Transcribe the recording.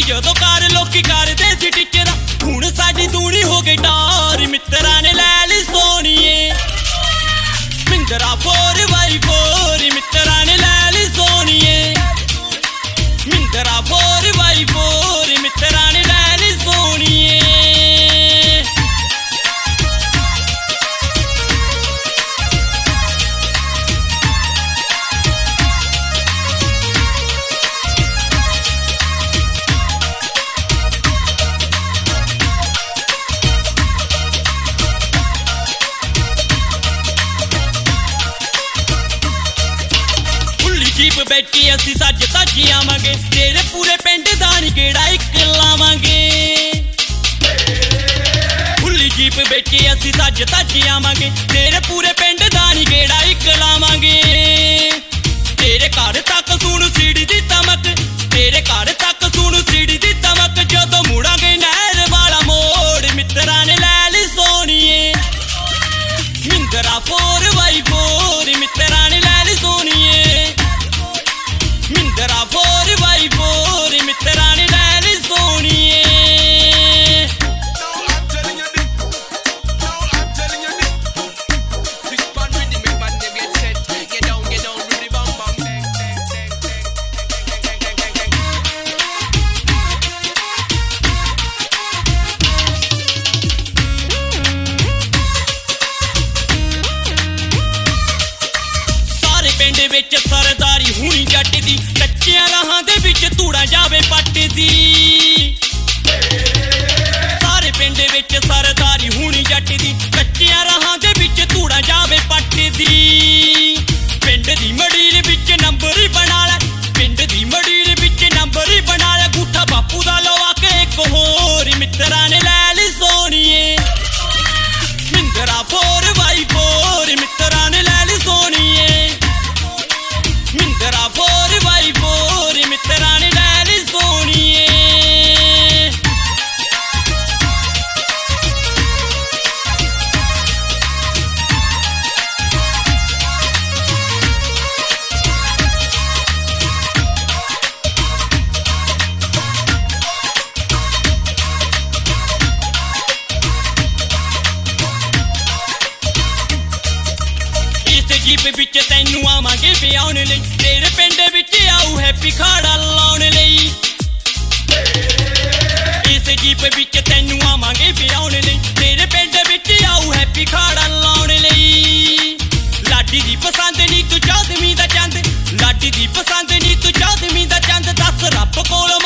जदों कार लोकी करदे सी टिचरा, हुण साडी दूनी हो गई टार। मित्तरां ने लै ली सोहणीए महिंद्रा 4x4, मित्तरां ने लै ली सोहणीए महिंद्रा 4x4, मित्तरां ने लै ली सोहणीए। जीप बैठी असी सज धजी आवांगे, तेरे पूरे पिंड दा नी गेड़ा इक लावांगे। खुली जीप बैठी असी सज धजी आवांगे, तेरे पूरे पिंड दा नी गेड़ा इक लावांगे। तेरे घर तक सुन सीढ़ी दी तमक, तेरे घर तक सुन सीढ़ी दी तमक, जदों मुड़ांगे नहर वाला मोड़। मित्तरां ने लै ली सोहणीए महिंद्रा 4x4, मित्तरां ने लै ली सोहणीए महिंद्रा 4x4, मित्तरां ने लै ली सोहणीए। सारे पिंड विच सरदारी हुणी जट दी, कच्चियां राहां दे विच धूड़ा जावे पट दी। सारे पिंड विच सरदारी हुणी जट दी, कच्चियां राहां दे विच धूड़ा जावे पट दी। पिंड दी मड़ीर विच नंबर ही बना लै, पिंड दी मड़ीर विच नंबर ही बना लै, गुठा बापू दा लवा के इक होर। मित्तरां ने लै ली सोहणीए महिंद्रा 4x4, मित्तरां ने लै ली सोहणीए महिंद्रा 4x4, मित्तरां ने लै ली सोहणीए। जीप विच तैनू आवांगे ब्याहण लई, तेरे पिंड विच आऊ हैप्पी खाड़ा लाउण लई। इस जीप विच तैनू आवांगे ब्याहण लई, तेरे पिंड विच आऊ हैप्पी खाड़ा लाउण लई। लाडी दी पसंद नी तू चौदवीं दा चंद, लाडी दी पसंद नी तू चौदवीं दा चंद, दस रब कोल